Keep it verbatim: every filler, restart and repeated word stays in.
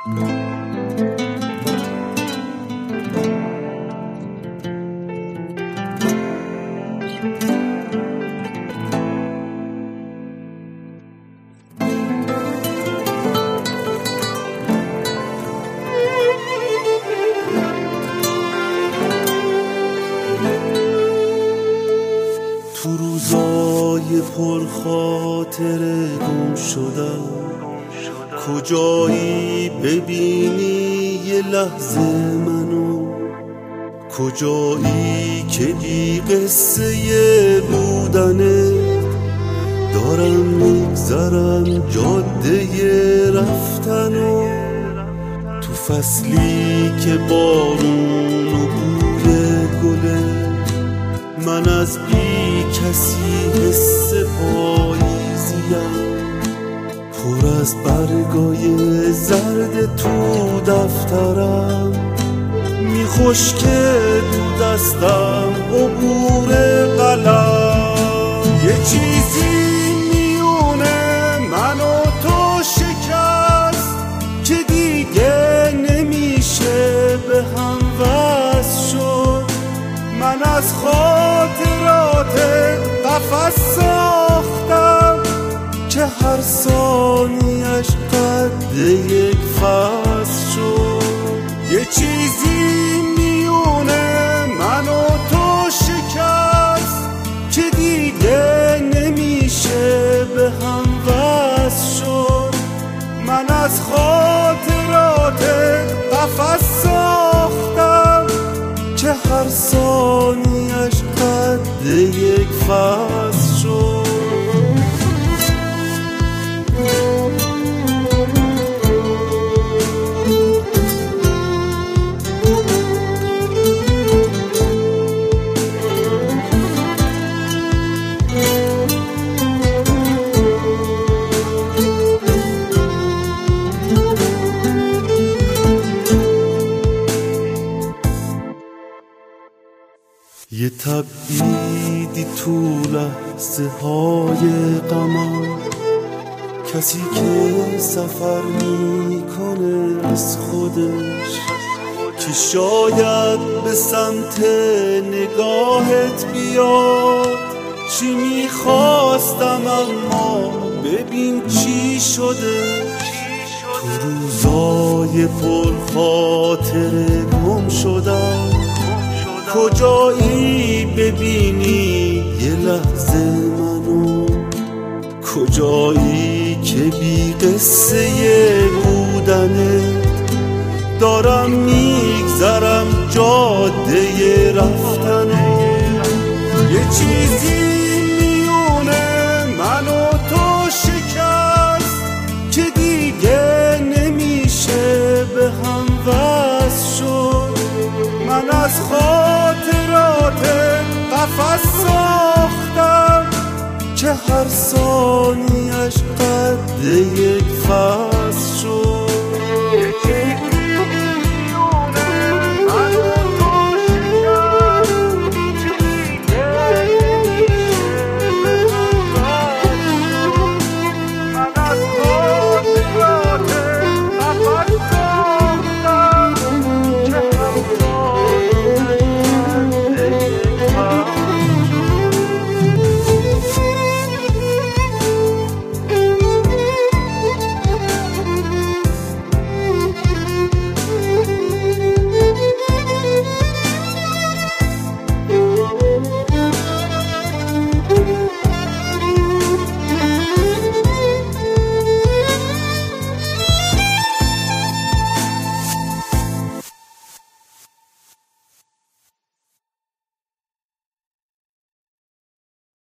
تو روزای پرخاطر گم شدم کجایی ببینی یه لحظه منو، کجایی که بی قصه بودنه دارم میگذرم جاده رفتنو، تو فصلی که بارون و بوی گله من از بی کسی حس پاییزیم، پر از برگای زرد تو دفترم میخشکه تو دستم عبور قلم. یه چیزی میونه من و تو شکست که دیگه نمیشه به هم وصل شد، من از خاطرات قفس ساختم که هر ثانیش قد یک فصل شد. یه چیزی میونه من و تو شکست که دیگه نمیشه به هم وصل شد، من از خاطرات قفس ساختم که هر ثانیش قد یک فصل شد. یه تبعیدی تو لحظه های غمم، کسی که سفر میکنه از خودش که شاید به سمت نگاهت بیاد، چی میخواستم اما ببین چی شده. تو روزای پرخاطر گم شدم کجایی ببینی یه لحظه منو، کجایی که بی قصه بودنه دارم میگذرم جاده رفتنه. یه چیزی میونه من و تو شکست که دیگه نمیشه به هم وصل شد، من از خاطرات قفس ساختم که هر ثانیش قد یک فصل